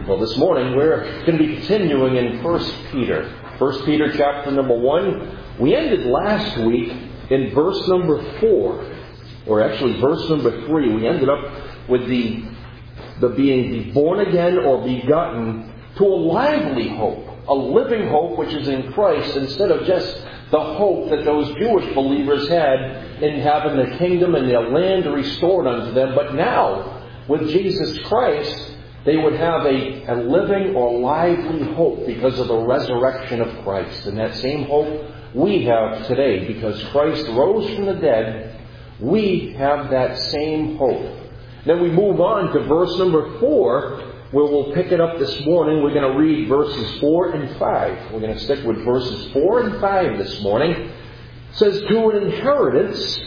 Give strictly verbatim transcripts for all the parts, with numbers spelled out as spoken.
Well, this morning we're going to be continuing in First Peter. First Peter chapter number one. We ended last week in verse number four, or actually verse number three. We ended up with the, the being the born again or begotten to a lively hope, a living hope which is in Christ, instead of just the hope that those Jewish believers had in having the kingdom and their land restored unto them. But now, with Jesus Christ, they would have a, a living or lively hope because of the resurrection of Christ. And that same hope we have today, because Christ rose from the dead, we have that same hope. Then we move on to verse number four, where we'll pick it up this morning. We're going to read verses four and five. We're going to stick with verses four and five this morning. It says, "To an inheritance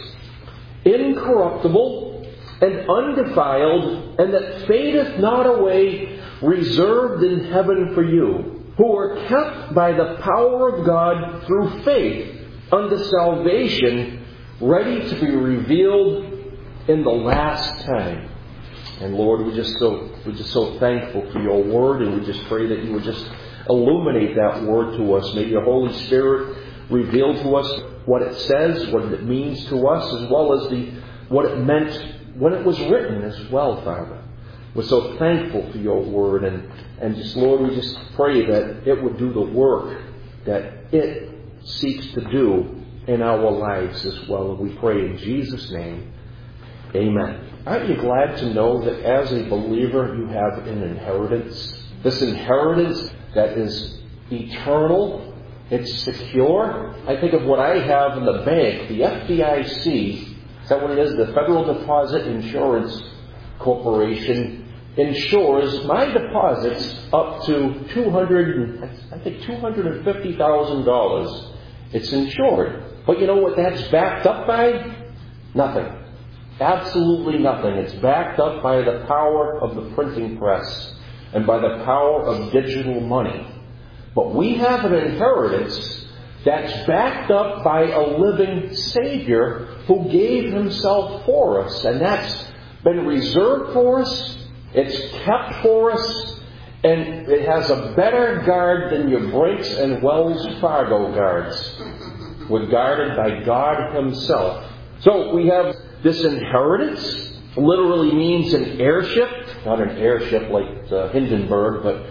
incorruptible and undefiled, and that fadeth not away, reserved in heaven for you, who are kept by the power of God through faith unto salvation, ready to be revealed in the last time." And Lord, we're just so we're just so thankful for your word, and we just pray that you would just illuminate that word to us. May your Holy Spirit reveal to us what it says, what it means to us, as well as the what it meant when it was written as well, Father. We're so thankful for your word, and, and just, Lord, we just pray that it would do the work that it seeks to do in our lives as well. And we pray in Jesus' name, amen. Aren't you glad to know that as a believer you have an inheritance? This inheritance that is eternal, it's secure. I think of what I have in the bank, the F D I C. Is that what it is? The Federal Deposit Insurance Corporation insures my deposits up to two hundred, I think two hundred and fifty thousand dollars. It's insured, but you know what that's backed up by? Nothing. Absolutely nothing. It's backed up by the power of the printing press and by the power of digital money. But we have an inheritance that's backed up by a living Savior who gave Himself for us. And that's been reserved for us. It's kept for us. And it has a better guard than your Brinks and Wells Fargo guards. We're guarded by God Himself. So we have this inheritance. Literally means an heirship. Not an airship like uh, Hindenburg, but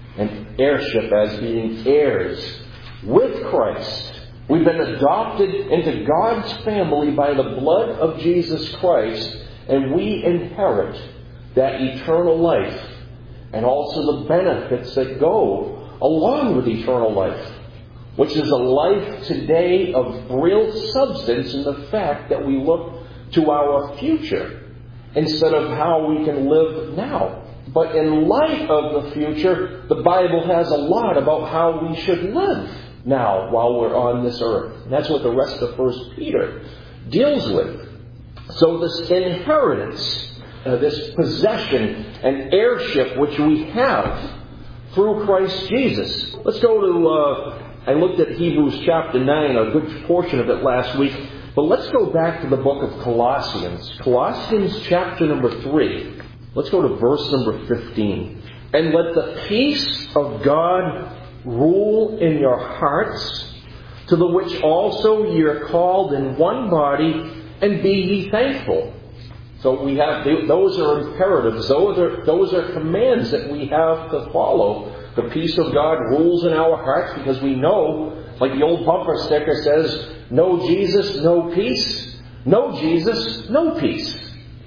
an heirship as being heirs with Christ. We've been adopted into God's family by the blood of Jesus Christ, and we inherit that eternal life and also the benefits that go along with eternal life, which is a life today of real substance in the fact that we look to our future instead of how we can live now. But in light of the future, the Bible has a lot about how we should live now while we're on this earth. And that's what the rest of First Peter deals with. So this inheritance, uh, this possession and heirship which we have through Christ Jesus. Let's go to, uh, I looked at Hebrews chapter nine, a good portion of it last week. But let's go back to the book of Colossians. Colossians chapter number three. Let's go to verse number fifteen. "And let the peace of God rule in your hearts, to the which also ye are called in one body, and be ye thankful." So we have, those are imperatives. Those are, those are commands that we have to follow. The peace of God rules in our hearts because we know, like the old bumper sticker says, "No Jesus, no peace. No Jesus, no peace."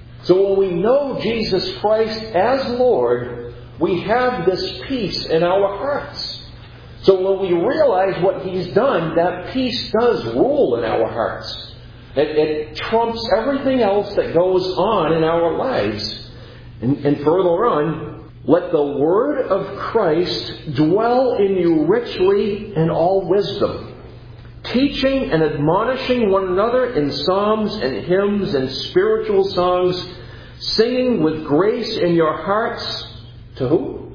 So when we know Jesus Christ as Lord, we have this peace in our hearts. So when we realize what He's done, that peace does rule in our hearts. It, it trumps everything else that goes on in our lives. And, and further on, "Let the word of Christ dwell in you richly in all wisdom, teaching and admonishing one another in psalms and hymns and spiritual songs, singing with grace in your hearts." To who?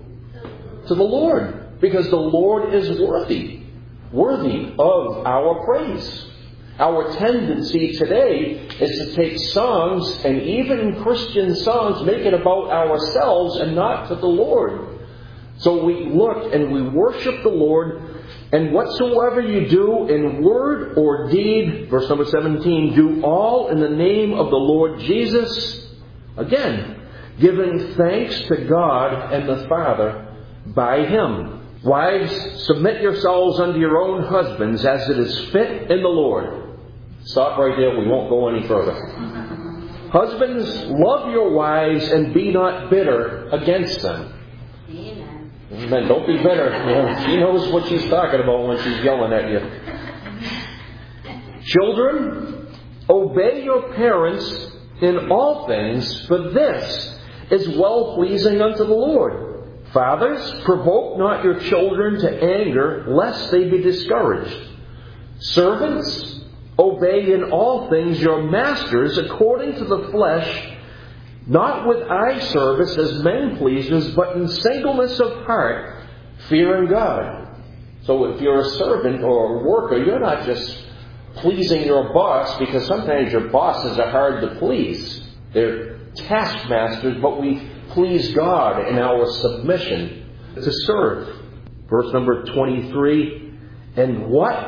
To the Lord. Because the Lord is worthy. Worthy of our praise. Our tendency today is to take songs, and even Christian songs, make it about ourselves and not to the Lord. So we look and we worship the Lord, and whatsoever you do in word or deed, verse number seventeen, do all in the name of the Lord Jesus, again, giving thanks to God and the Father by Him. Wives, submit yourselves unto your own husbands as it is fit in the Lord. Stop right there, we won't go any further. Husbands, love your wives and be not bitter against them. Amen. Amen. Don't be bitter. You know, she knows what she's talking about when she's yelling at you. Children, obey your parents in all things, for this is well-pleasing unto the Lord. Fathers, provoke not your children to anger, lest they be discouraged. Servants, obey in all things your masters according to the flesh, not with eye service as men pleasers, but in singleness of heart, fearing God. So if you're a servant or a worker, you're not just pleasing your boss, because sometimes your bosses are hard to please. They're taskmasters, but we please God in our submission to serve. Verse number twenty-three, and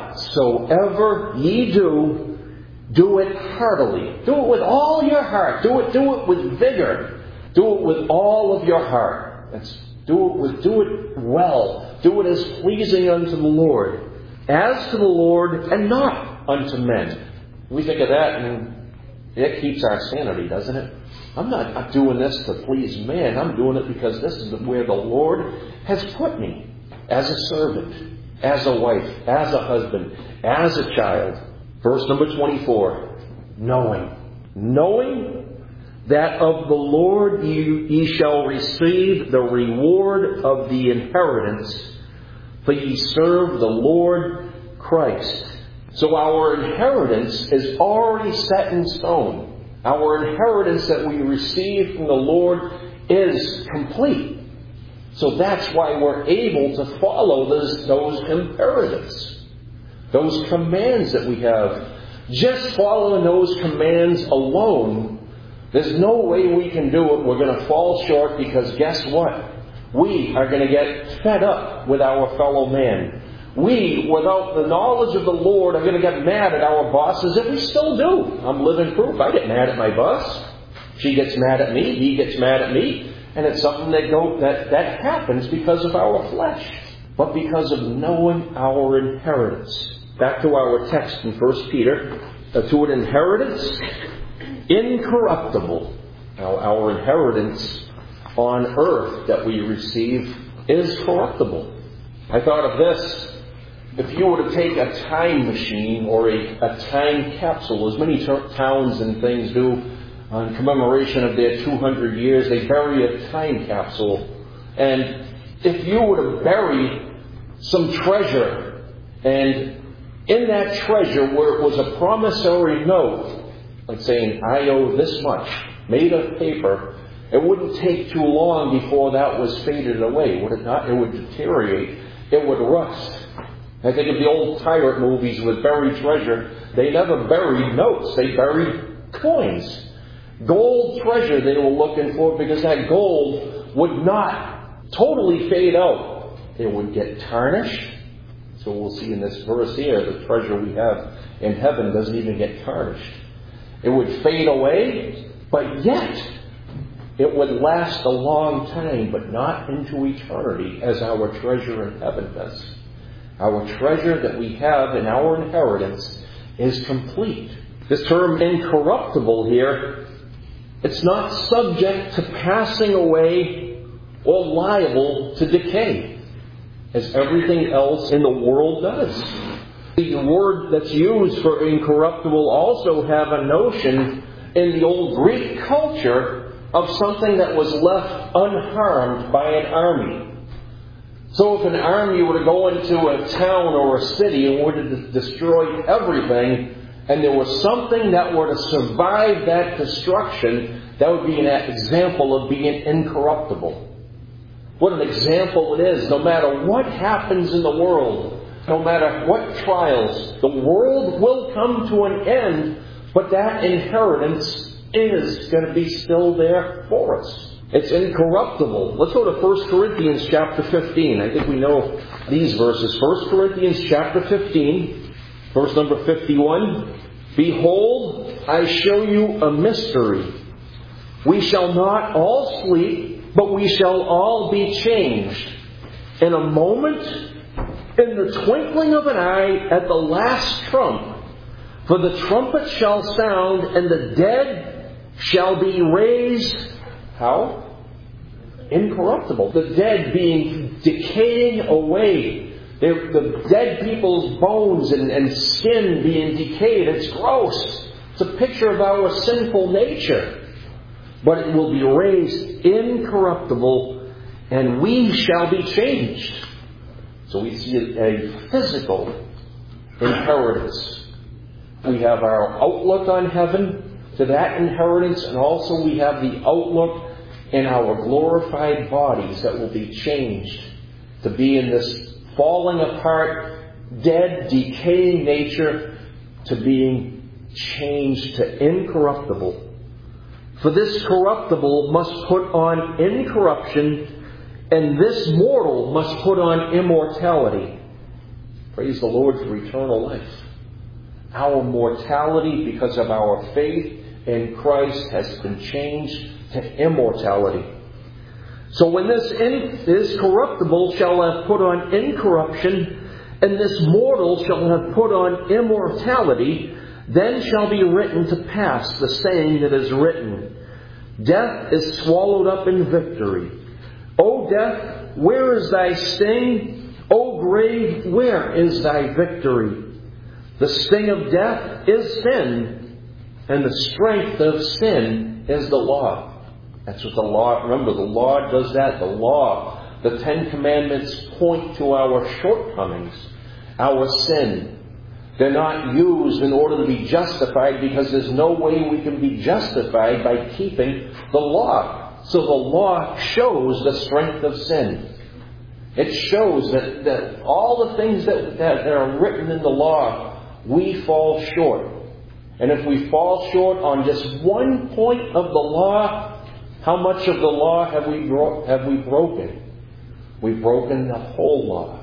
whatsoever ye do, do it heartily. Do it with all your heart. Do it, do it with vigor. Do it with all of your heart. That's, do it with, do it well. Do it as pleasing unto the Lord, as to the Lord, and not unto men. We think of that, and it keeps our sanity, doesn't it? I'm not doing this to please man. I'm doing it because this is where the Lord has put me. As a servant, as a wife, as a husband, as a child. Verse number twenty-four. Knowing. Knowing that of the Lord ye, ye shall receive the reward of the inheritance, for ye serve the Lord Christ. So our inheritance is already set in stone. Our inheritance that we receive from the Lord is complete. So that's why we're able to follow those, those imperatives, those commands that we have. Just following those commands alone, there's no way we can do it. We're going to fall short, because guess what? We are going to get fed up with our fellow man. We, without the knowledge of the Lord, are going to get mad at our bosses, and we still do. I'm living proof. I get mad at my boss. She gets mad at me. He gets mad at me. And it's something that go that, that happens because of our flesh, but because of knowing our inheritance. Back to our text in First Peter, uh, to an inheritance incorruptible. Now, our inheritance on earth that we receive is corruptible. I thought of this. If you were to take a time machine or a, a time capsule, as many t- towns and things do, on commemoration of their two hundred years, they bury a time capsule. And if you were to bury some treasure, and in that treasure where it was a promissory note, like saying, I owe this much, made of paper, it wouldn't take too long before that was faded away, would it not? It would deteriorate. It would rust. I think of the old pirate movies with buried treasure. They never buried notes. They buried coins. Gold treasure they were looking for, because that gold would not totally fade out. It would get tarnished. So we'll see in this verse here, the treasure we have in heaven doesn't even get tarnished. It would fade away, but yet it would last a long time, but not into eternity as our treasure in heaven does. Our treasure that we have in our inheritance is complete. This term incorruptible here, it's not subject to passing away or liable to decay, as everything else in the world does. The word that's used for incorruptible also have a notion in the old Greek culture of something that was left unharmed by an army. So if an army were to go into a town or a city and were to destroy everything, and there was something that were to survive that destruction, that would be an example of being incorruptible. What an example it is. No matter what happens in the world, no matter what trials, the world will come to an end, but that inheritance is going to be still there for us. It's incorruptible. Let's go to First Corinthians chapter fifteen. I think we know these verses. First Corinthians chapter fifteen, verse number fifty-one. Behold, I show you a mystery. We shall not all sleep, but we shall all be changed. In a moment, in the twinkling of an eye, at the last trump. For the trumpet shall sound, and the dead shall be raised. How? Incorruptible. The dead being decaying away. They're, the dead people's bones and, and skin being decayed. It's gross. It's a picture of our sinful nature. But it will be raised incorruptible, and we shall be changed. So we see a physical inheritance. We have our outlook on heaven to that inheritance, and also we have the outlook in our glorified bodies that will be changed to be in this falling apart, dead, decaying nature to being changed to incorruptible. For this corruptible must put on incorruption, and this mortal must put on immortality. Praise the Lord for eternal life. Our mortality, because of our faith in Christ, has been changed to immortality. So when this, in, this corruptible shall have put on incorruption, and this mortal shall have put on immortality, then shall be written to pass the saying that is written, Death is swallowed up in victory. O death, where is thy sting? O grave, where is thy victory? The sting of death is sin, and the strength of sin is the law. That's what the law, remember, the law does that. The law, the Ten Commandments point to our shortcomings, our sin. They're not used in order to be justified, because there's no way we can be justified by keeping the law. So the law shows the strength of sin. It shows that, that all the things that, that, that are written in the law, we fall short. And if we fall short on just one point of the law, how much of the law have we bro- have we broken? We've broken the whole law.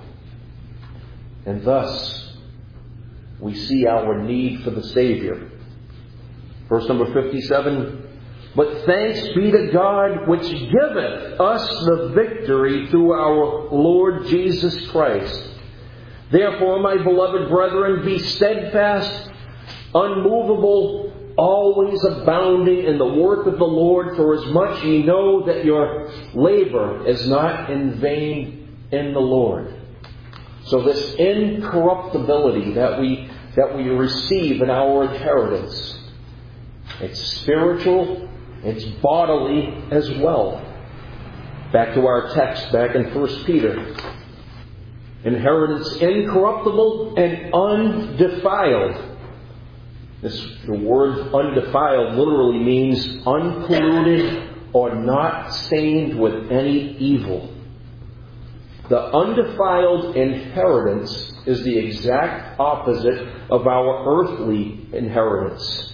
And thus, we see our need for the Savior. Verse number fifty-seven. But thanks be to God, which giveth us the victory through our Lord Jesus Christ. Therefore, my beloved brethren, be steadfast, unmovable, always abounding in the work of the Lord, for as much ye know that your labor is not in vain in the Lord. So this incorruptibility that we that we receive in our inheritance, it's spiritual, it's bodily as well. Back to our text, back in First Peter. Inheritance incorruptible and undefiled. This, the word undefiled literally means unpolluted or not stained with any evil. The undefiled inheritance is the exact opposite of our earthly inheritance.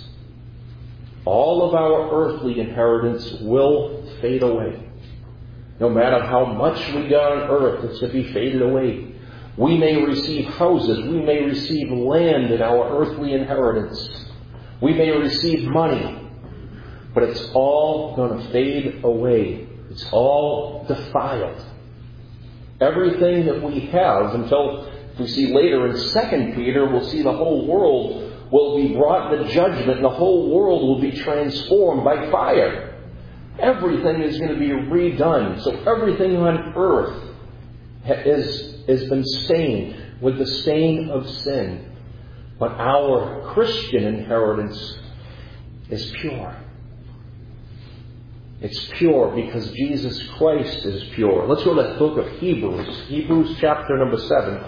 All of our earthly inheritance will fade away. No matter how much we got on earth, it's to be faded away. We may receive houses, we may receive land in our earthly inheritance. We may receive money, but it's all going to fade away. It's all defiled. Everything that we have, until we see later in Second Peter, we'll see the whole world will be brought to judgment, and the whole world will be transformed by fire. Everything is going to be redone. So everything on earth is, has been stained with the stain of sin. But our Christian inheritance is pure. It's pure because Jesus Christ is pure. Let's go to the book of Hebrews. Hebrews chapter number seven.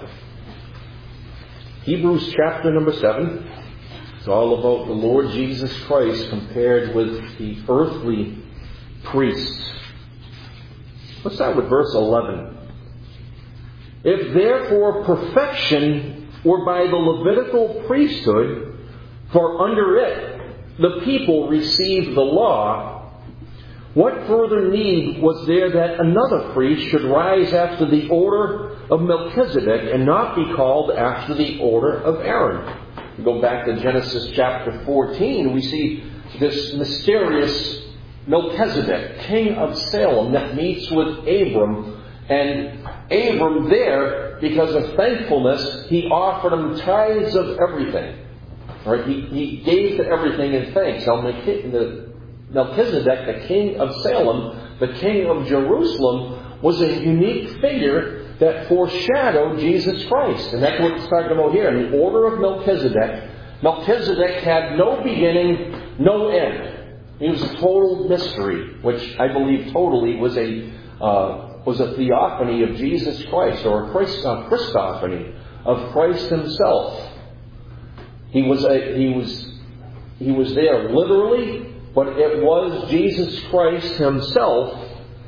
Hebrews chapter number seven. It's all about the Lord Jesus Christ compared with the earthly priests. Let's start with verse eleven. If therefore perfection were by the Levitical priesthood, for under it the people received the law, What further need was there that another priest should rise after the order of Melchizedek and not be called after the order of Aaron? We go back to Genesis chapter fourteen, we see this mysterious Melchizedek, king of Salem, that meets with Abram. And Abram there, because of thankfulness, he offered him tithes of everything. Right? He, he gave to everything in thanks. Now, Melchizedek, the king of Salem, the king of Jerusalem, was a unique figure that foreshadowed Jesus Christ. And that's what it's talking about here. In the order of Melchizedek, Melchizedek had no beginning, no end. He was a total mystery, which I believe totally was a uh, was a theophany of Jesus Christ, or a Christ, uh, Christophany of Christ Himself. He was a, he was he was there literally, but it was Jesus Christ Himself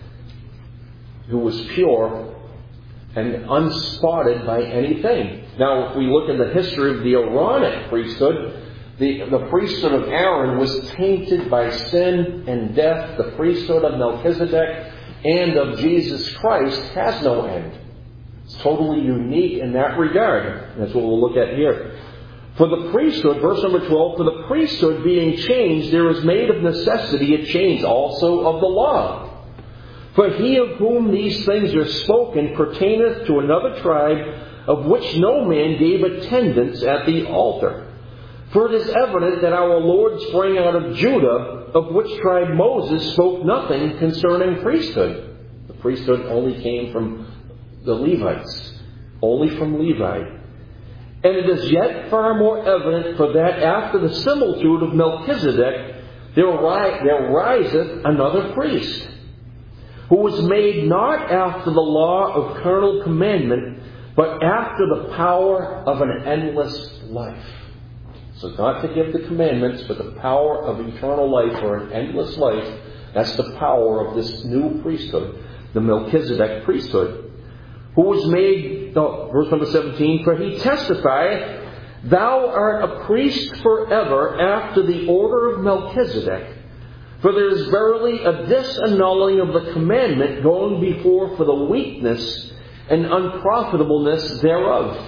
who was pure and unspotted by anything. Now, if we look at the history of the Aaronic priesthood, the, the priesthood of Aaron was tainted by sin and death. The priesthood of Melchizedek and of Jesus Christ has no end. It's totally unique in that regard. That's what we'll look at here. For the priesthood, verse number twelve, for the priesthood being changed, there is made of necessity a change also of the law. For he of whom these things are spoken pertaineth to another tribe, of which no man gave attendance at the altar. For it is evident that our Lord sprang out of Judah, of which tribe Moses spoke nothing concerning priesthood. The priesthood only came from the Levites, only from Levi. And it is yet far more evident, for that after the similitude of Melchizedek, there, ri- there riseth another priest, who was made not after the law of carnal commandment, but after the power of an endless life. So not to give the commandments, but the power of eternal life, or an endless life. That's the power of this new priesthood, the Melchizedek priesthood, who was made, oh, verse number seventeen, for he testifieth, thou art a priest forever after the order of Melchizedek. For there is verily a disannulling of the commandment going before for the weakness and unprofitableness thereof.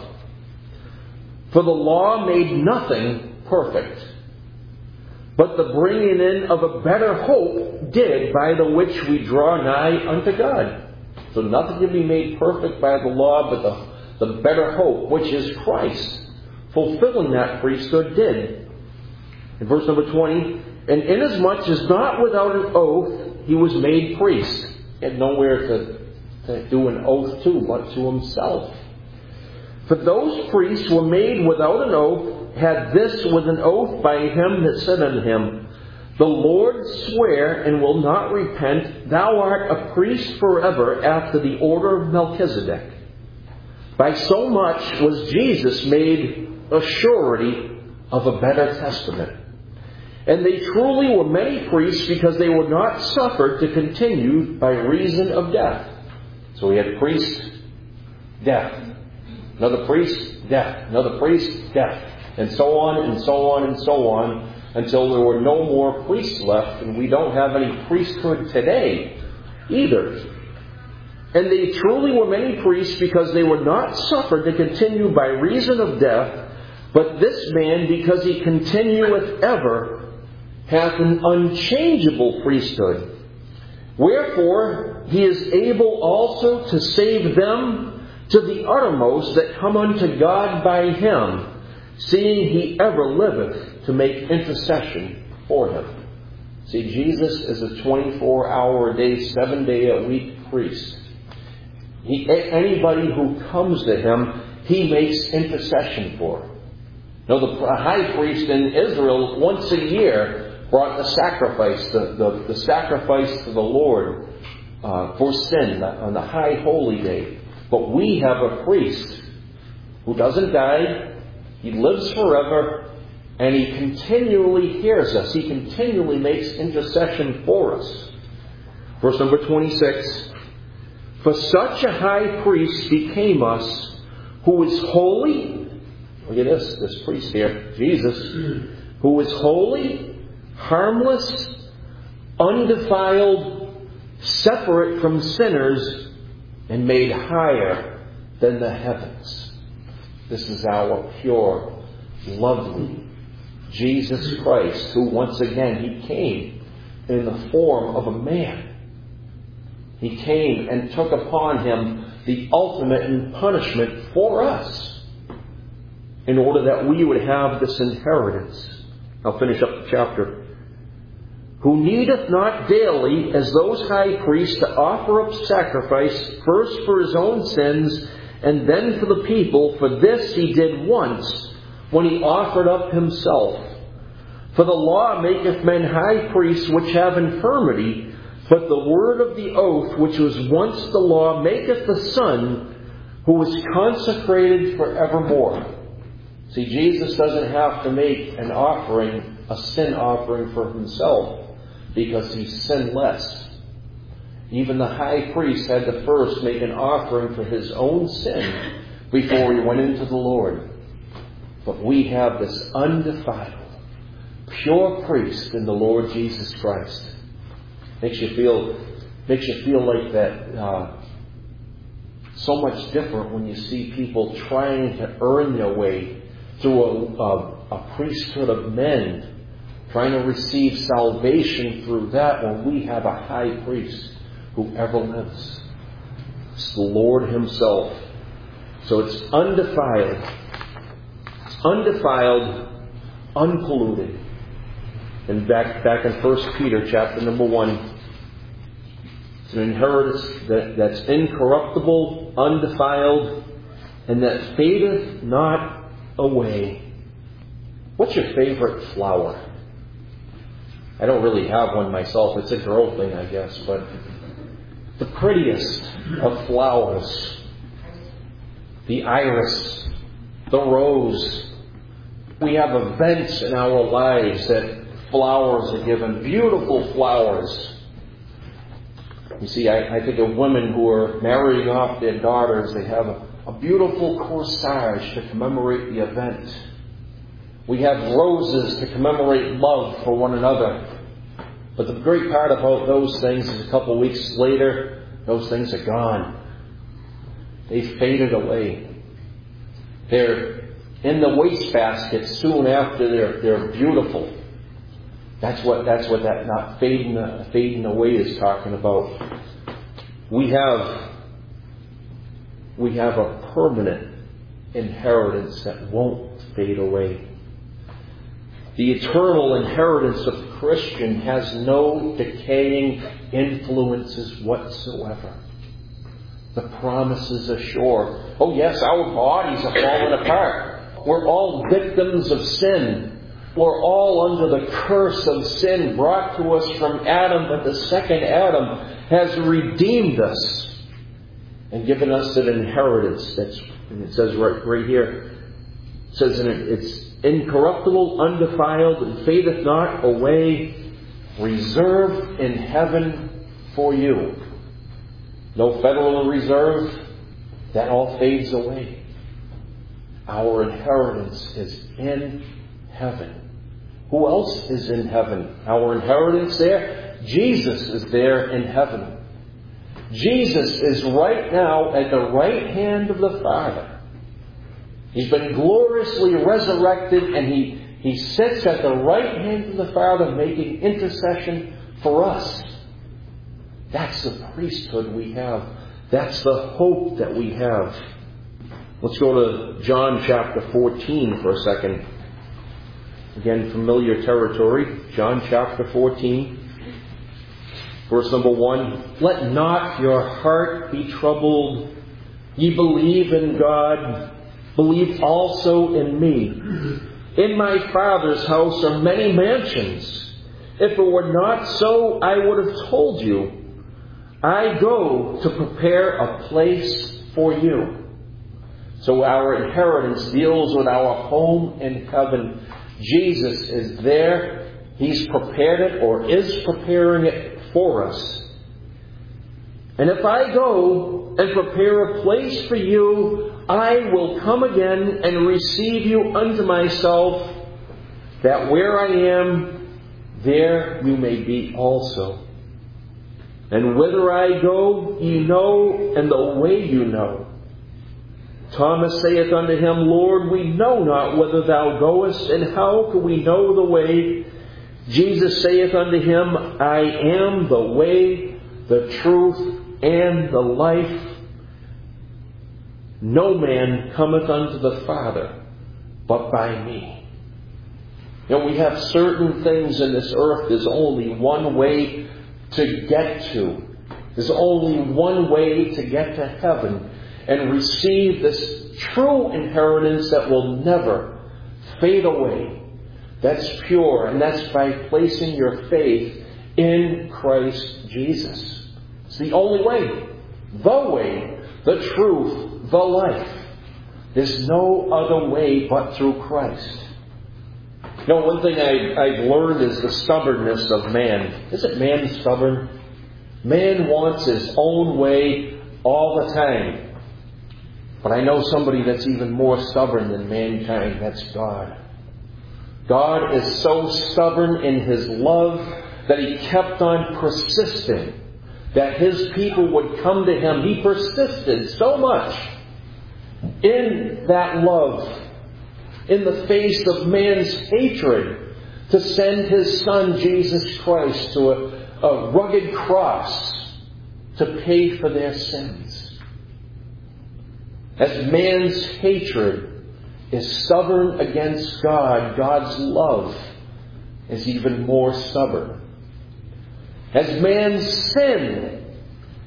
For the law made nothing perfect, but the bringing in of a better hope did, by the which we draw nigh unto God. So nothing can be made perfect by the law, but the, the better hope, which is Christ, fulfilling that priesthood, did. In verse number twenty, and inasmuch as not without an oath he was made priest. He had nowhere to, to do an oath to, but to himself. For those priests were made without an oath, had this with an oath by him that said unto him, the Lord swear and will not repent, thou art a priest forever after the order of Melchizedek. By so much was Jesus made a surety of a better testament. And they truly were many priests, because they were not suffered to continue by reason of death. So we had priest, death. Another priest, death. Another priest, death. And so on and so on and so on, until there were no more priests left, and we don't have any priesthood today either. And they truly were many priests, because they were not suffered to continue by reason of death, but this man, because he continueth ever, hath an unchangeable priesthood. Wherefore he is able also to save them to the uttermost that come unto God by him, seeing he ever liveth to make intercession for him. See, Jesus is a twenty-four hour a day, seven day a week priest. He, anybody who comes to him, he makes intercession for. Now, the high priest in Israel, once a year, brought the sacrifice, the, the, the sacrifice to the Lord uh, for sin on the high holy day. But we have a priest who doesn't die, he lives forever, and he continually hears us. He continually makes intercession for us. Verse number twenty-six, for such a high priest became us, who is holy. Look at this, this priest here, Jesus, who is holy, harmless, undefiled, separate from sinners, and made higher than the heavens. This is our pure, lovely Jesus Christ, who once again, He came in the form of a man. He came and took upon Him the ultimate punishment for us, in order that we would have this inheritance. I'll finish up the chapter. Who needeth not daily, as those high priests, to offer up sacrifice, first for His own sins, and then for the people. For this He did once, when He offered up Himself. For the law maketh men high priests which have infirmity, but the word of the oath, which was once the law, maketh the Son, who is consecrated for evermore. See, Jesus doesn't have to make an offering, a sin offering for Himself, because He's sinless. Even the high priest had to first make an offering for his own sin before he went into the Lord. But we have this undefiled, pure priest in the Lord Jesus Christ. Makes you feel, makes you feel like that. Uh, so much different when you see people trying to earn their way through a, a, a priesthood of men, trying to receive salvation through that, when we have a high priest who ever lives. It's the Lord Himself. So it's undefiled. It's undefiled, unpolluted. And back back in First Peter chapter number one, it's an inheritance that, that's incorruptible, undefiled, and that fadeth not away. What's your favorite flower? I don't really have one myself. It's a girl thing, I guess. But the prettiest of flowers, the iris, the rose. We have events in our lives that flowers are given, beautiful flowers. You see, I, I think of women who are marrying off their daughters. They have a, a beautiful corsage to commemorate the event. We have roses to commemorate love for one another. But the great part about those things is a couple of weeks later, those things are gone. They've faded away. They're in the wastebasket soon after they're they're beautiful. That's what that's what that not fading fading away is talking about. We have we have a permanent inheritance that won't fade away. The eternal inheritance of the Christian has no decaying influences whatsoever. The promises are sure. Oh yes, our bodies are falling apart. We're all victims of sin. We're all under the curse of sin brought to us from Adam, but the second Adam has redeemed us and given us an inheritance. That's, and it says right, right here, it says in it, it's incorruptible, undefiled, and fadeth not away, reserved in heaven for you. No Federal Reserve, that all fades away. Our inheritance is in heaven. Who else is in heaven? Our inheritance there? Jesus is there in heaven. Jesus is right now at the right hand of the Father. He's been gloriously resurrected, and he, he sits at the right hand of the Father making intercession for us. That's the priesthood we have. That's the hope that we have. Let's go to John chapter fourteen for a second. Again, familiar territory. John chapter fourteen. Verse number one. Let not your heart be troubled. Ye believe in God. Believe also in me. In my Father's house are many mansions. If it were not so, I would have told you. I go to prepare a place for you. So our inheritance deals with our home in heaven. Jesus is there. He's prepared it, or is preparing it for us. And if I go and prepare a place for you, I will come again and receive you unto myself, that where I am, there you may be also. And whither I go, ye know, and the way you know. Thomas saith unto him, Lord, we know not whither thou goest, and how can we know the way? Jesus saith unto him, I am the way, the truth, and the life. No man cometh unto the Father but by me. You know, we have certain things in this earth. There's only one way to get to. There's only one way to get to heaven and receive this true inheritance that will never fade away. That's pure, and that's by placing your faith in Christ Jesus. It's the only way, the way, the truth, the life. There's no other way but through Christ. You know, one thing I, I've learned is the stubbornness of man. Isn't man stubborn? Man wants his own way all the time. But I know somebody that's even more stubborn than mankind. That's God. God is so stubborn in His love that He kept on persisting that His people would come to Him. He persisted so much in that love, in the face of man's hatred, to send His Son, Jesus Christ, to a, a rugged cross to pay for their sins. As man's hatred is stubborn against God, God's love is even more stubborn. As man's sin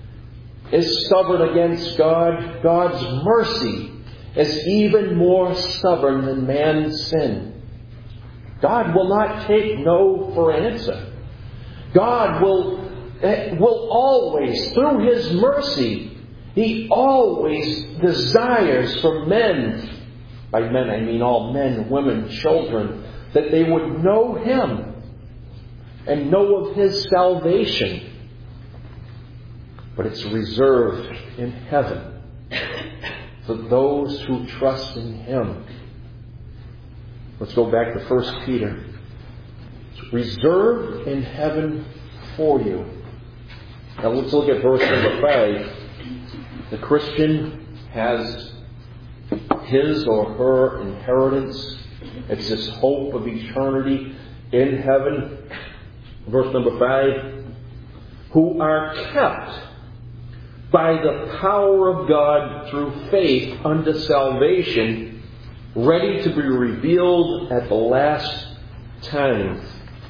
is stubborn against God, God's mercy is even more stubborn than man's sin. God will not take no for an answer. God will, will always, through His mercy, He always desires for men, by men I mean all men, women, children, that they would know Him and know of His salvation. But it's reserved in heaven for those who trust in Him. Let's go back to First Peter. It's reserved in heaven for you. Now let's look at verse number five. The Christian has his or her inheritance. It's this hope of eternity in heaven. Verse number five. Who are kept by the power of God through faith unto salvation, ready to be revealed at the last time.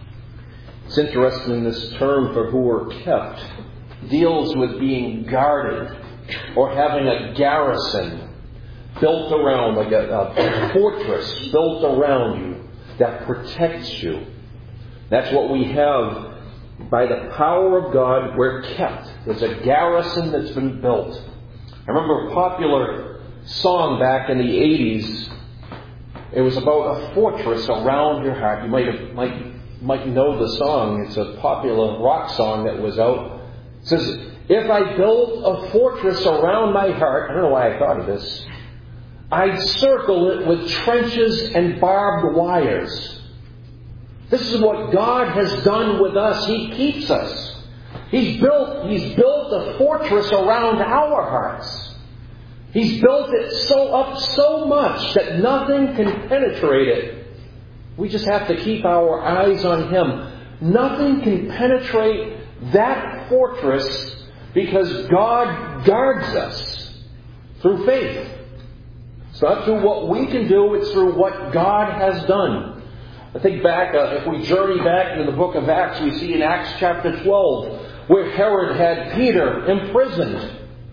It's interesting, this term for who are kept deals with being guarded or having a garrison built around, like a, a fortress built around you that protects you. That's what we have. By the power of God, we're kept. There's a garrison that's been built. I remember a popular song back in the eighties. It was about a fortress around your heart. You might have, might, might know the song. It's a popular rock song that was out. It says, if I built a fortress around my heart, I don't know why I thought of this, I'd circle it with trenches and barbed wires. This is what God has done with us. He keeps us. He's built, He's built a fortress around our hearts. He's built it so up so much that nothing can penetrate it. We just have to keep our eyes on Him. Nothing can penetrate that fortress because God guards us through faith. It's not through what we can do, it's through what God has done. I think back, uh, if we journey back into the book of Acts, we see in Acts chapter twelve, where Herod had Peter imprisoned.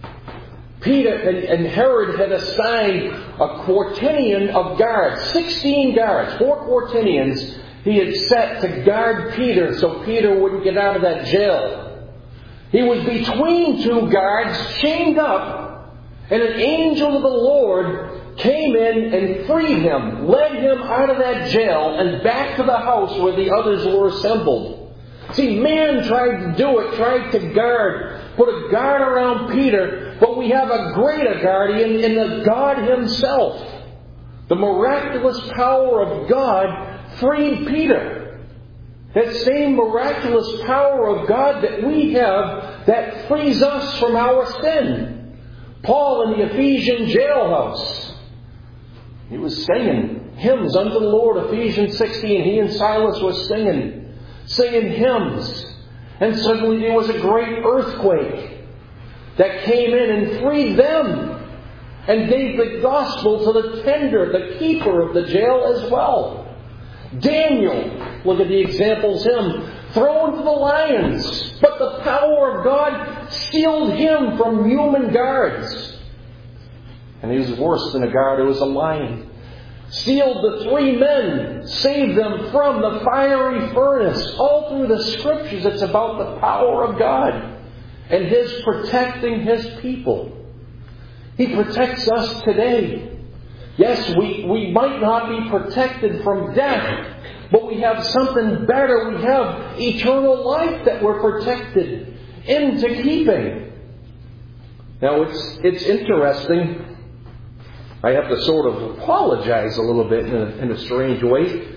Peter and, and Herod had assigned a quaternion of guards, sixteen guards, four quaternions he had set to guard Peter so Peter wouldn't get out of that jail. He was between two guards, chained up, and an angel of the Lord came in and freed him, led him out of that jail and back to the house where the others were assembled. See, man tried to do it, tried to guard, put a guard around Peter, but we have a greater guardian in the God Himself. The miraculous power of God freed Peter. That same miraculous power of God that we have that frees us from our sin. Paul in the Ephesian jailhouse, he was singing hymns unto the Lord. Ephesians sixteen, he and Silas were singing, singing hymns. And suddenly there was a great earthquake that came in and freed them and gave the gospel to the tender, the keeper of the jail as well. Daniel, look at the examples him, thrown to the lions, but the power of God sealed him from human guards. And he was worse than a guard, it was a lion. Sealed the three men, saved them from the fiery furnace. All through the Scriptures it's about the power of God and His protecting His people. He protects us today. Yes, we, we might not be protected from death, but we have something better. We have eternal life that we're protected into keeping. Now it's it's interesting. I have to sort of apologize a little bit in a, in a strange way.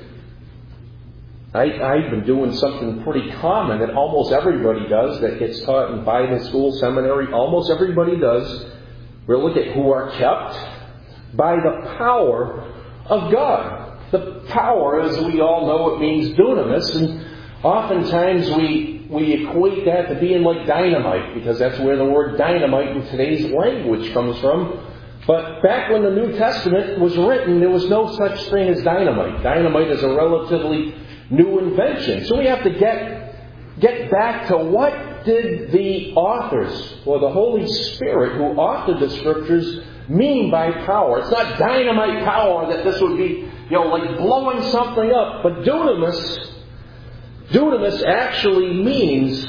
I, I've been doing something pretty common that almost everybody does that gets taught in Bible school, seminary. Almost everybody does. We'll look at who are kept by the power of God. The power, as we all know, it means dunamis, and oftentimes we we equate that to being like dynamite, because that's where the word dynamite in today's language comes from. But back when the New Testament was written, there was no such thing as dynamite. Dynamite is a relatively new invention. So we have to get get back to what did the authors, or the Holy Spirit who authored the Scriptures, mean by power. It's not dynamite power that this would be, you know, like blowing something up. But dunamis, dunamis actually means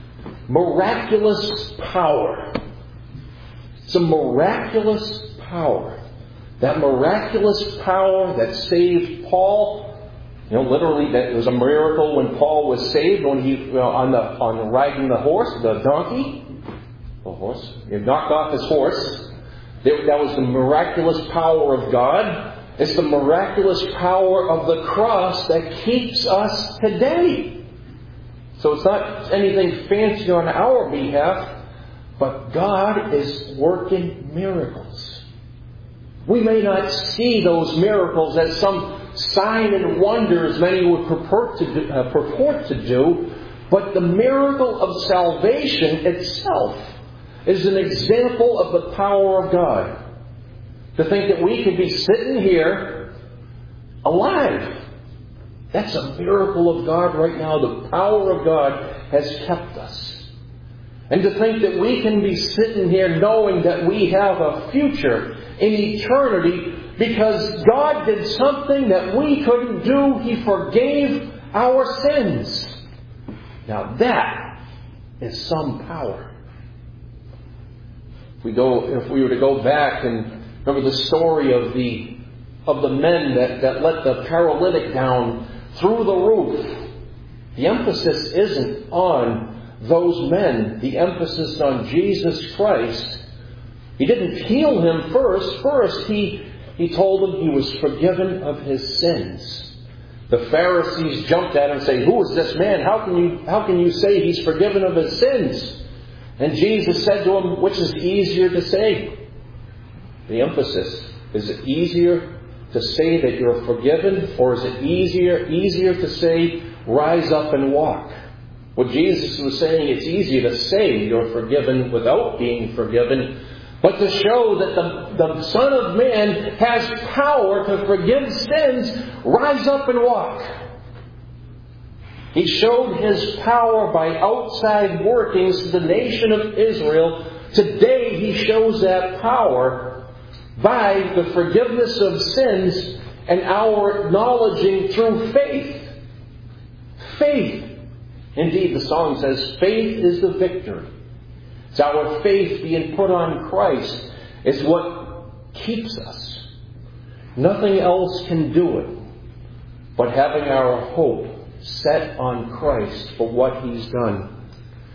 miraculous power. It's a miraculous power. That miraculous power that saved Paul. You know, literally, that it was a miracle when Paul was saved, when he you know, on the on riding the horse, the donkey, the horse. He knocked off his horse. That was the miraculous power of God. It's the miraculous power of the cross that keeps us today. So it's not anything fancy on our behalf, but God is working miracles. We may not see those miracles as some sign and wonder as many would purport to do, uh, purport to do, but the miracle of salvation itself is an example of the power of God. To think that we could be sitting here alive. That's a miracle of God right now. The power of God has kept us. And to think that we can be sitting here knowing that we have a future in eternity because God did something that we couldn't do. He forgave our sins. Now that is some power. If we go, if we were to go back and remember the story of the of the men that, that let the paralytic down through the roof, the emphasis isn't on those men. The emphasis is on Jesus Christ. He didn't heal him first. First, he, he told him he was forgiven of his sins. The Pharisees jumped at him and said, "Who is this man? How can you, how can you say he's forgiven of his sins?" And Jesus said to him, which is easier to say? The emphasis. Is it easier to say that you're forgiven, or is it easier, easier to say, rise up and walk? Well, Jesus was saying it's easier to say you're forgiven without being forgiven, but to show that the, the Son of Man has power to forgive sins, rise up and walk. He showed His power by outside workings to the nation of Israel. Today He shows that power by the forgiveness of sins and our acknowledging through faith. Faith. Indeed, the song says, faith is the victory. It's our faith being put on Christ is what keeps us. Nothing else can do it but having our hope set on Christ for what He's done.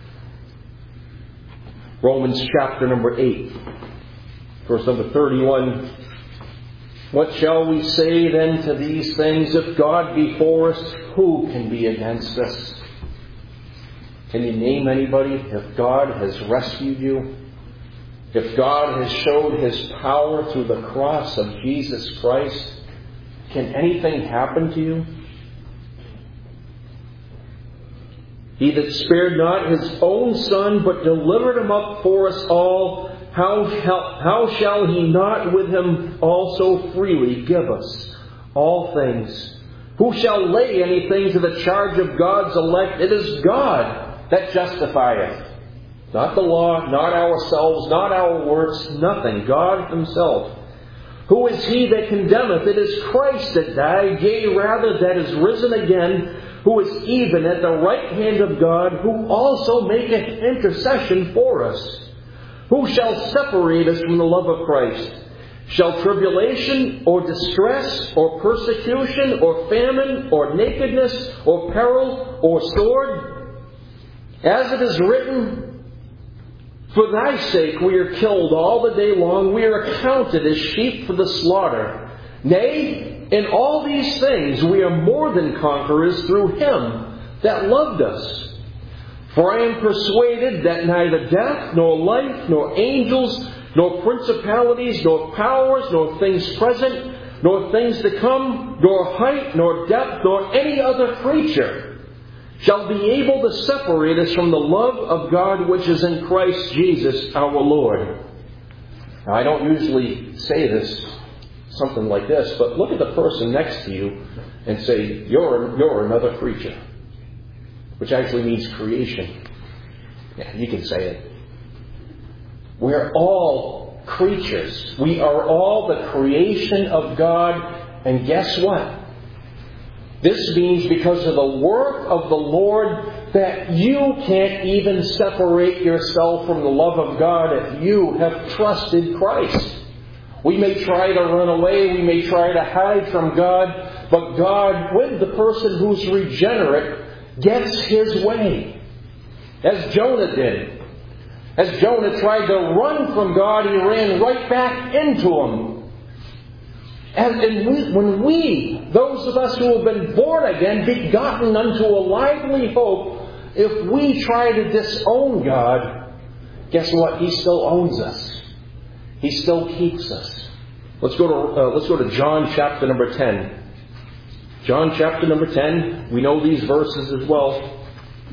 Romans chapter number eight, verse number thirty-one. What shall we say then to these things? If God be for us, who can be against us? Can you name anybody? If God has rescued you, if God has showed His power through the cross of Jesus Christ, can anything happen to you? He that spared not His own Son, but delivered Him up for us all, how, how, how shall He not with Him also freely give us all things? Who shall lay anything to the charge of God's elect? It is God that justifieth. Not the law, not ourselves, not our works, nothing. God Himself. Who is he that condemneth? It is Christ that died, yea, rather that is risen again, who is even at the right hand of God, who also maketh intercession for us. Who shall separate us from the love of Christ? Shall tribulation, or distress, or persecution, or famine, or nakedness, or peril, or sword? As it is written, for thy sake we are killed all the day long, we are accounted as sheep for the slaughter. Nay, in all these things we are more than conquerors through Him that loved us. For I am persuaded that neither death, nor life, nor angels, nor principalities, nor powers, nor things present, nor things to come, nor height, nor depth, nor any other creature shall be able to separate us from the love of God which is in Christ Jesus our Lord. Now, I don't usually say this, something like this, but look at the person next to you and say, you're, you're another creature. Which actually means creation. Yeah, you can say it. We're all creatures. We are all the creation of God. And guess what? This means because of the work of the Lord that you can't even separate yourself from the love of God if you have trusted Christ. We may try to run away, we may try to hide from God, but God, with the person who's regenerate, gets his way. As Jonah did. As Jonah tried to run from God, he ran right back into Him. And, and we, when we, those of us who have been born again, begotten unto a lively hope, if we try to disown God, guess what? He still owns us. He still keeps us. Let's go to uh, let's go to John chapter number ten. John chapter number ten. We know these verses as well.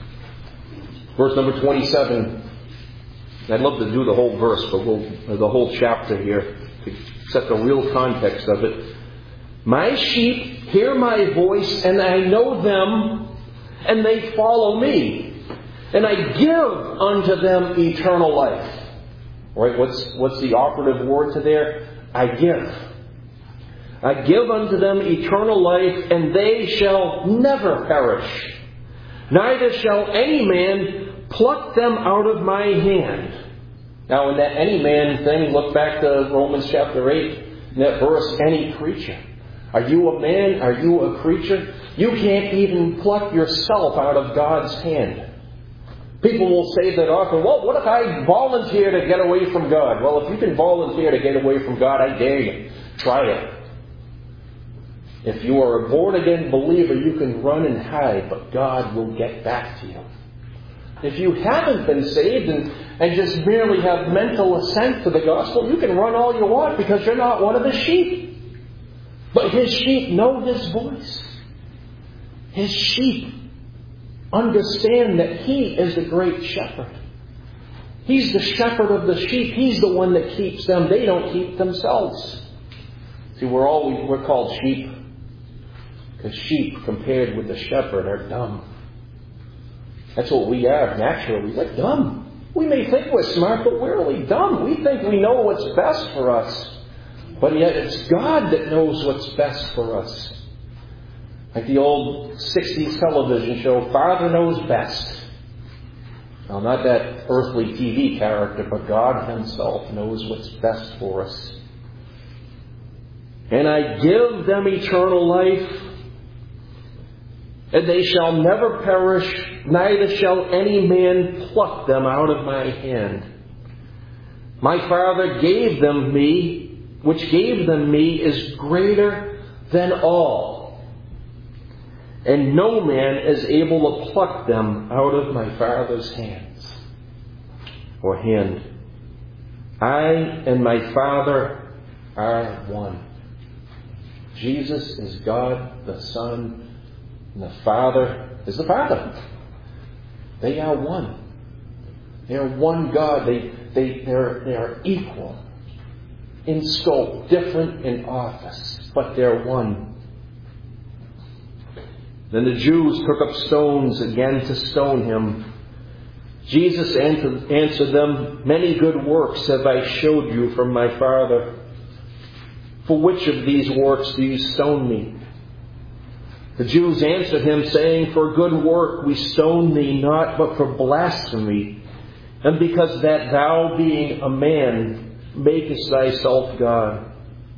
Verse number twenty-seven. I'd love to do the whole verse, but we'll uh, the whole chapter here to set the real context of it. My sheep hear my voice, and I know them, and they follow me, and I give unto them eternal life. Right? What's what's the operative word to there? I give. I give unto them eternal life, and they shall never perish. Neither shall any man pluck them out of my hand. Now, in that any man thing, look back to Romans chapter eight, in that verse, any creature. Are you a man? Are you a creature? You can't even pluck yourself out of God's hand. People will say that often, well, what if I volunteer to get away from God? Well, if you can volunteer to get away from God, I dare you. Try it. If you are a born-again believer, you can run and hide, but God will get back to you. If you haven't been saved and, and just merely have mental assent to the gospel, you can run all you want because you're not one of the sheep. But His sheep know His voice. His sheep understand that He is the great shepherd. He's the shepherd of the sheep. He's the one that keeps them. They don't keep themselves. See, we're always we're called sheep because sheep compared with the shepherd are dumb. That's what we are naturally. We're dumb. We may think we're smart, but we're really dumb. We think we know what's best for us. But yet it's God that knows what's best for us. Like the old sixties television show, Father Knows Best. Now, not that earthly T V character, but God Himself knows what's best for us. And I give them eternal life, and they shall never perish, neither shall any man pluck them out of my hand. My Father gave them me, which gave them me is greater than all. and no man is able to pluck them out of my Father's hands or hand. I and my Father are one. Jesus is God the Son, and the Father is the Father. They are one. They are one God. They, they, they're, they are equal in scope, different in office, but they're one. Then the Jews took up stones again to stone him. Jesus answered them, "Many good works have I showed you from my Father. For which of these works do you stone me?" The Jews answered him, saying, "For good work we stone thee not, but for blasphemy, and because that thou, being a man, makest thyself God."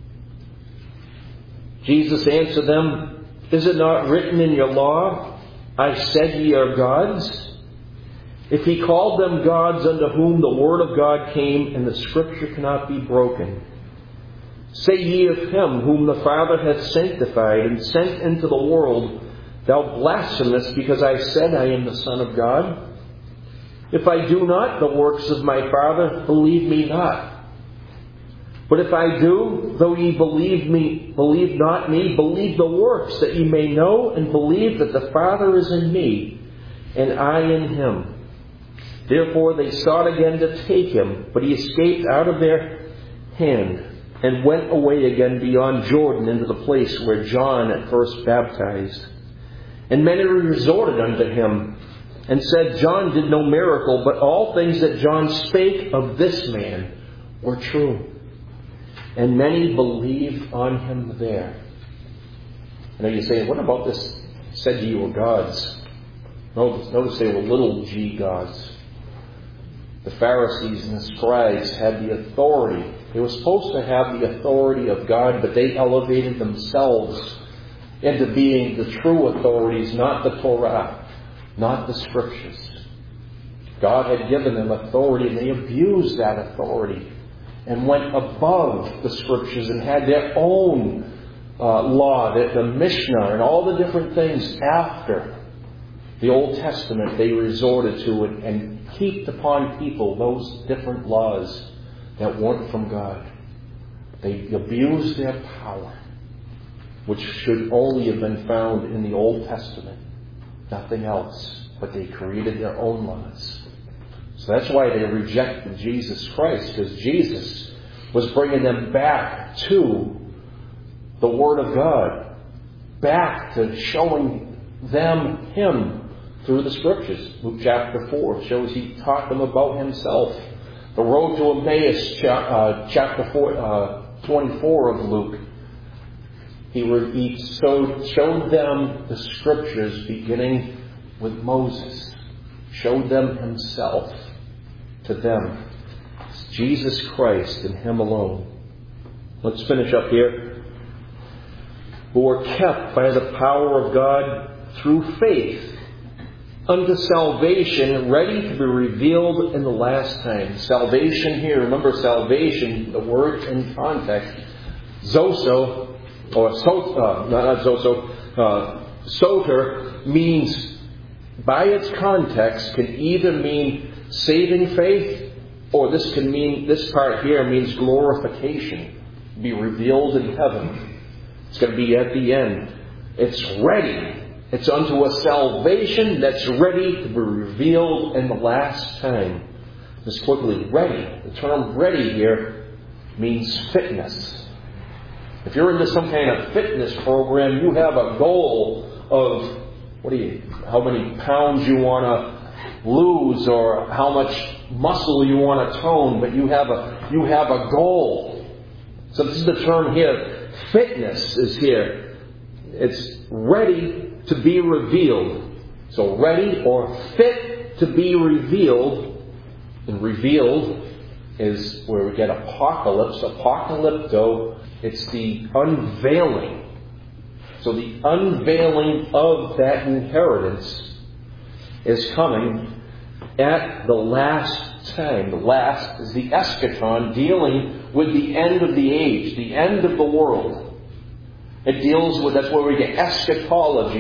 Jesus answered them, "Is it not written in your law, I said ye are gods? If he called them gods unto whom the word of God came, and the scripture cannot be broken. Say ye of him whom the Father hath sanctified and sent into the world, Thou blasphemest, because I said I am the Son of God? If I do not the works of my Father, believe me not. But if I do, though ye believe me, believe not me, believe the works, that ye may know and believe that the Father is in me, and I in him." Therefore they sought again to take him, but he escaped out of their hand, and went away again beyond Jordan into the place where John at first baptized. And many resorted unto him, and said, "John did no miracle, but all things that John spake of this man were true." And many believed on him there. I know you say, what about this, said ye were gods? Notice, notice they were little g gods. The Pharisees and the scribes had the authority. They were supposed to have the authority of God, but they elevated themselves into being the true authorities, not the Torah, not the Scriptures. God had given them authority, and they abused that authority and went above the Scriptures and had their own uh, law, the, the Mishnah, and all the different things after the Old Testament they resorted to and, and heaped upon people those different laws that weren't from God. They abused their power, which should only have been found in the Old Testament. Nothing else. But they created their own laws. So that's why they rejected Jesus Christ, because Jesus was bringing them back to the Word of God, back to showing them Him through the Scriptures. Luke chapter four shows He taught them about Himself. The road to Emmaus, chapter four, uh, twenty-four of Luke, He, re- he showed, showed them the Scriptures beginning with Moses. Showed them Himself to them. It's Jesus Christ and Him alone. Let's finish up here. Who are kept by the power of God through faith unto salvation, ready to be revealed in the last time. Salvation here, remember salvation, the word in context, zoso, or so, uh, not zoso, uh, soter, means, by its context, can either mean saving faith, or this can mean, this part here means glorification, be revealed in heaven. It's going to be at the end. It's ready. It's unto a salvation that's ready to be revealed in the last time. Just quickly, ready. The term ready here means fitness. If you're into some kind of fitness program, you have a goal of, what do you, how many pounds you want to lose or how much muscle you want to tone, but you have a, you have a goal. So this is the term here. Fitness is here. It's ready to be revealed. So ready or fit to be revealed. And revealed is where we get apocalypse. Apocalypto, it's the unveiling. So the unveiling of that inheritance is coming at the last time. The last is the eschaton, dealing with the end of the age, the end of the world. It deals with, that's where we get eschatology,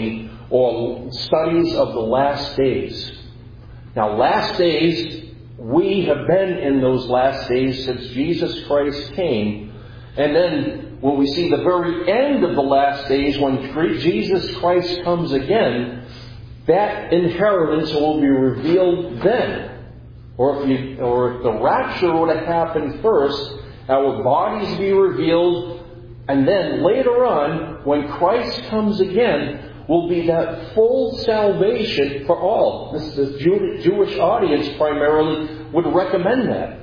or studies of the last days. Now, last days, we have been in those last days since Jesus Christ came. And then when we see the very end of the last days, when Jesus Christ comes again, that inheritance will be revealed then. Or if, you, or if the rapture would have happened first, our bodies be revealed, and then later on, when Christ comes again, will be that full salvation for all. This, this Jew, Jewish audience primarily would recommend that.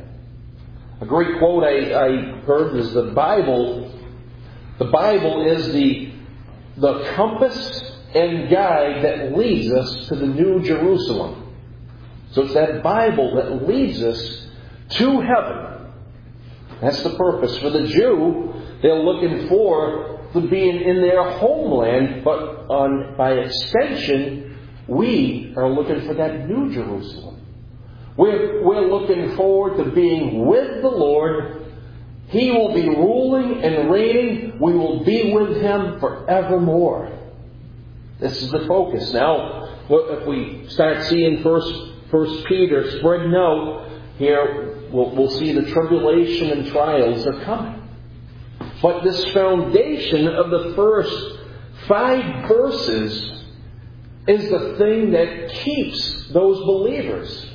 A great quote I, I heard is the Bible. The Bible is the, the compass and guide that leads us to the New Jerusalem. So it's that Bible that leads us to heaven. That's the purpose. For the Jew, they're looking for to being in their homeland, but on, by extension, we are looking for that New Jerusalem. We're, we're looking forward to being with the Lord. He will be ruling and reigning. We will be with Him forevermore. This is the focus. Now, if we start seeing First, First Peter spreading out here, we'll, we'll see the tribulation and trials are coming. But this foundation of the first five verses is the thing that keeps those believers.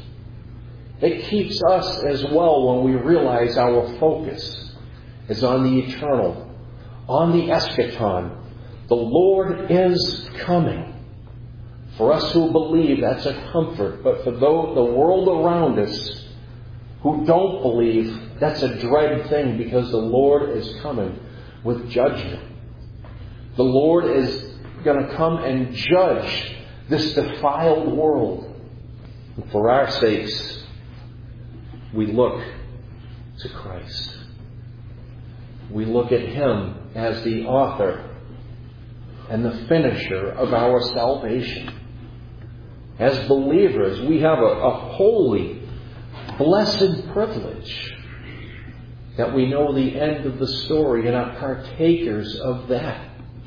It keeps us as well when we realize our focus is on the eternal, on the eschaton. The Lord is coming. For us who believe, that's a comfort. But for those, the world around us who don't believe, that's a dread thing, because the Lord is coming with judgment. The Lord is going to come and judge this defiled world. And for our sakes, we look to Christ. We look at Him as the author and the finisher of our salvation. As believers, we have a, a holy, blessed privilege that we know the end of the story and are partakers of that.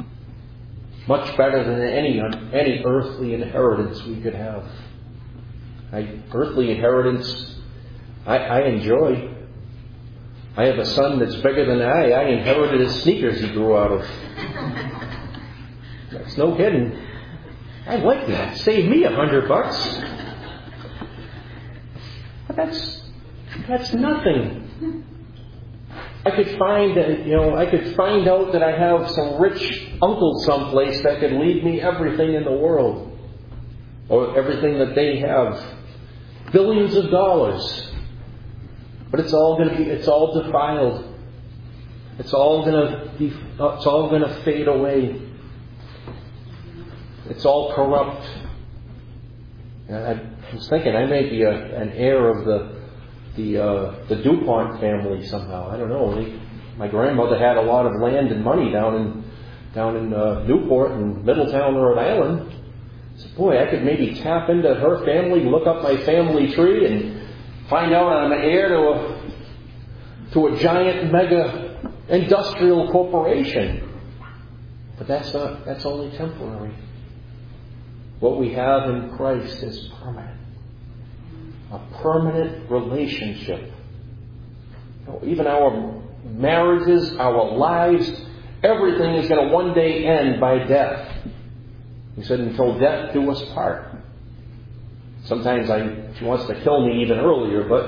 Much better than any any earthly inheritance we could have. I, earthly inheritance, I, I enjoy. I have a son that's bigger than I. I inherited his sneakers he grew out of. That's no kidding. I like that. Save me a hundred bucks. But that's that's nothing. I could find that, you know, I could find out that I have some rich uncle someplace that could leave me everything in the world, or everything that they have, billions of dollars. But it's all going to be, it's all defiled. It's all going to be, it's all going to fade away. It's all corrupt. And I was thinking I may be a, an heir of the the uh, the DuPont family somehow. I don't know. They, my grandmother had a lot of land and money down in down in uh, Newport and Middletown, Rhode Island. I said, boy, I could maybe tap into her family, look up my family tree, and find out I'm an heir to a to a giant mega industrial corporation. But that's not. That's only temporary. What we have in Christ is permanent. A permanent relationship. You know, even our marriages, our lives, everything is going to one day end by death. He said, until death do us part. Sometimes I, she wants to kill me even earlier, but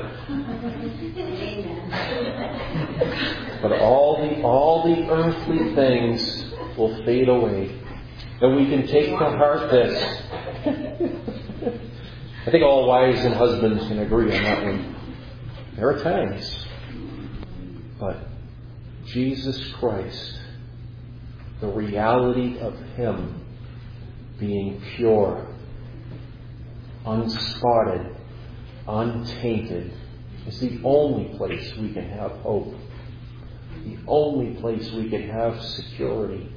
but all the all the earthly things will fade away. And we can take to heart this. I think all wives and husbands can agree on that one. There are times. But Jesus Christ, the reality of Him being pure, unspotted, untainted, is the only place we can have hope. The only place we can have security.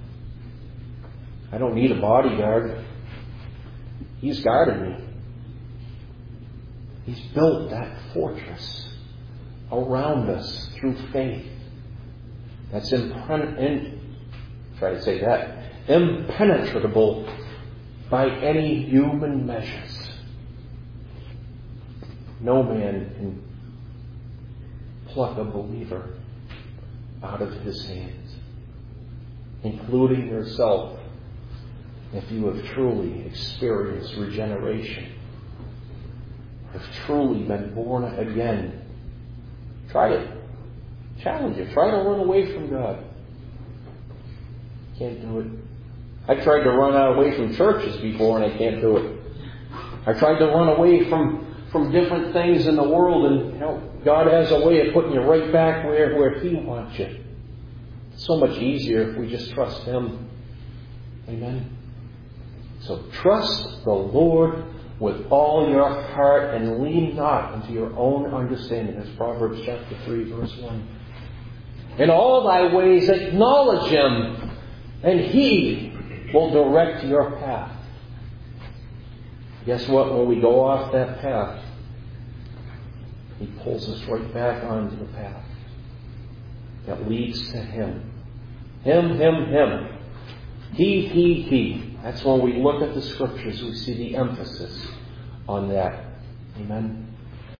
I don't need a bodyguard. He's guarded me. He's built that fortress around us through faith. That's impren- in, try to say that, impenetrable by any human measures. No man can pluck a believer out of His hands, including yourself, if you have truly experienced regeneration, have truly been born again. Try it. Challenge it. Try to run away from God. Can't do it. I tried to run away from churches before and I can't do it. I tried to run away from, from different things in the world, and you know, God has a way of putting you right back where, where He wants you. It's so much easier if we just trust Him. Amen. So trust the Lord with all your heart and lean not unto your own understanding. That's Proverbs chapter three, verse one. In all thy ways acknowledge Him, and He will direct your path. Guess what? When we go off that path, He pulls us right back onto the path that leads to Him. Him, Him, Him. He, He, He. That's when we look at the Scriptures, we see the emphasis on that. Amen.